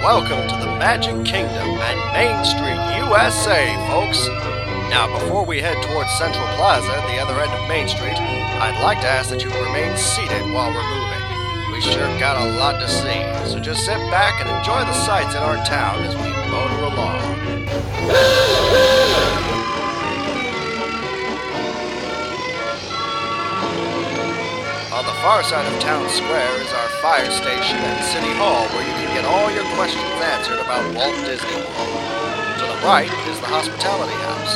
welcome to the Magic Kingdom at Main Street, USA, folks. Now, before we head towards Central Plaza, the other end of Main Street, I'd like to ask that you remain seated while we're moving. We sure got a lot to see, so just sit back and enjoy the sights in our town as we motor along. On the far side of Town Square is our fire station and City Hall, where you can get all your questions answered about Walt Disney World. To the right is the Hospitality House.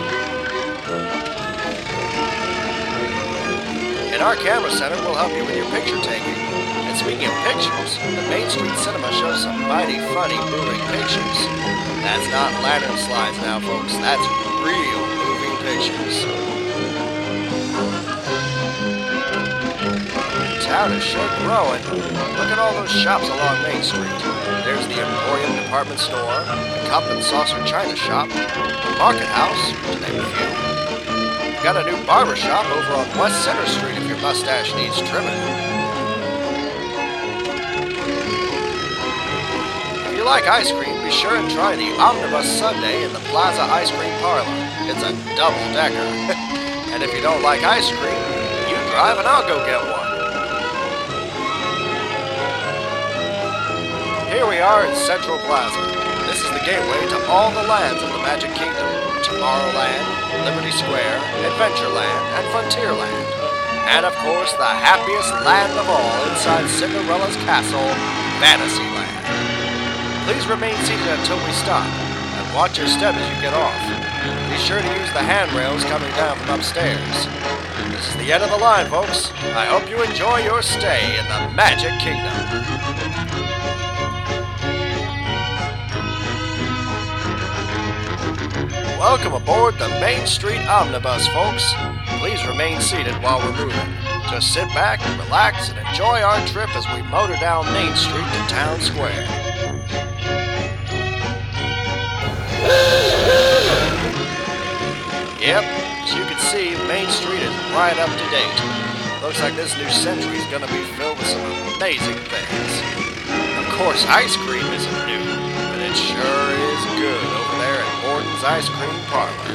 In our camera center, we'll help you with your picture taking. And speaking of pictures, the Main Street Cinema shows some mighty funny moving pictures. That's not lantern slides now, folks. That's real moving pictures. Town is sure growing. Look at all those shops along Main Street. There's the Emporium Department Store, the Cup and Saucer China Shop, the Market House, to name a few. Got a new barber shop over on West Center Street if your mustache needs trimming. If you like ice cream, be sure and try the Omnibus Sundae in the Plaza Ice Cream Parlor. It's a double-decker. And if you don't like ice cream, you drive and I'll go get one. Here we are in Central Plaza. This is the gateway to all the lands of the Magic Kingdom. Tomorrowland, Liberty Square, Adventureland, and Frontierland. And of course, the happiest land of all inside Cinderella's castle, Fantasyland. Please remain seated until we stop, and watch your step as you get off. Be sure to use the handrails coming down from upstairs. This is the end of the line, folks. I hope you enjoy your stay in the Magic Kingdom. Welcome aboard the Main Street Omnibus, folks. Please remain seated while we're moving. Just sit back, relax, and enjoy our trip as we motor down Main Street to Town Square. Yep, as you can see, Main Street is right up to date. Looks like this new century is going to be filled with some amazing things. Of course, ice cream isn't new, but it sure is good over there at Borden's Ice Cream Parlor.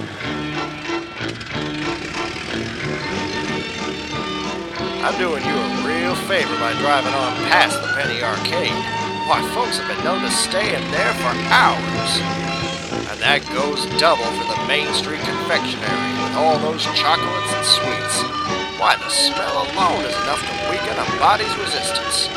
I'm doing you a real favor by driving on past the Penny Arcade. Why, folks have been known to stay in there for hours. And that goes double for the Main Street Confectionery with all those chocolates and sweets. Why, the smell alone is enough to weaken a body's resistance.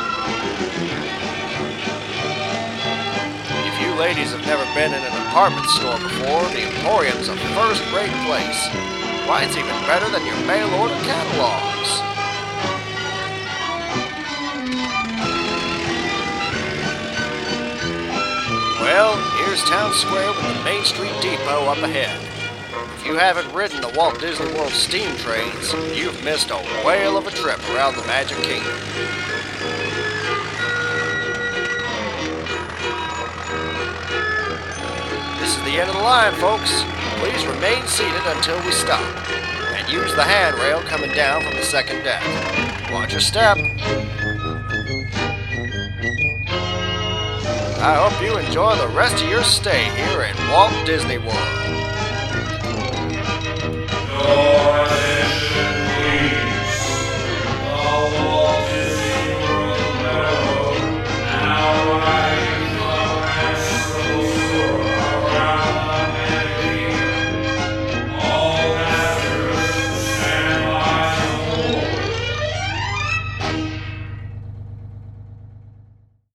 If you ladies have never been in an department store before, the Emporium's a first-rate place. Why, it's even better than your mail-order catalogs. Well, here's Town Square with the Main Street Depot up ahead. If you haven't ridden the Walt Disney World steam trains, you've missed a whale of a trip around the Magic Kingdom. This is the end of the line, folks. Please remain seated until we stop, and use the handrail coming down from the second deck. Watch your step. I hope you enjoy the rest of your stay here at Walt Disney World.